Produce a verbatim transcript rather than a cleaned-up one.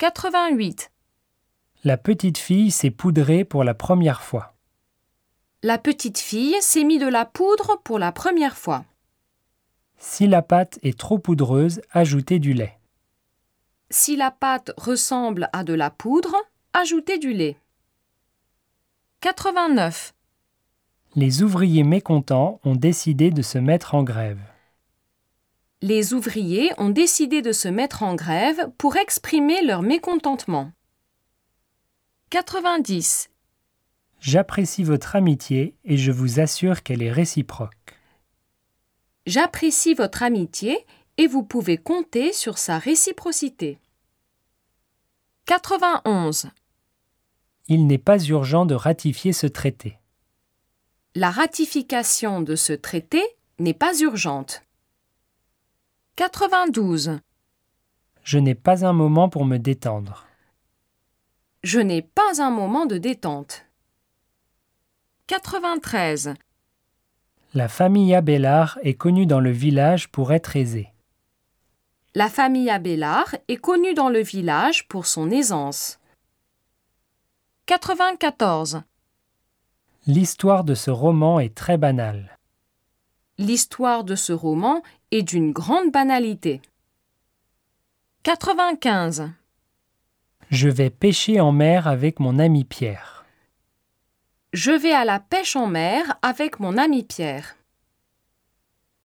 quatre-vingt-huit. La petite fille s'est poudrée pour la première fois. La petite fille s'est mis de la poudre pour la première fois. Si la pâte est trop poudreuse, ajoutez du lait. Si la pâte ressemble à de la poudre, ajoutez du lait. quatre-vingt-neuf. Les ouvriers mécontents ont décidé de se mettre en grève. Les ouvriers ont décidé de se mettre en grève pour exprimer leur mécontentement. quatre-vingt-dix. J'apprécie votre amitié et je vous assure qu'elle est réciproque. J'apprécie votre amitié et vous pouvez compter sur sa réciprocité. quatre-vingt-onze. Il n'est pas urgent de ratifier ce traité. La ratification de ce traité n'est pas urgente. quatre-vingt-douze. Je n'ai pas un moment pour me détendre. Je n'ai pas un moment de détente. quatre-vingt-treize. La famille Abélard est connue dans le village pour être aisée. La famille Abélard est connue dans le village pour son aisance. quatre-vingt-quatorze. L'histoire de ce roman est très banale. L'histoire de ce roman est d'une grande banalité. quatre-vingt-quinze. Je vais pêcher en mer avec mon ami Pierre. Je vais à la pêche en mer avec mon ami Pierre.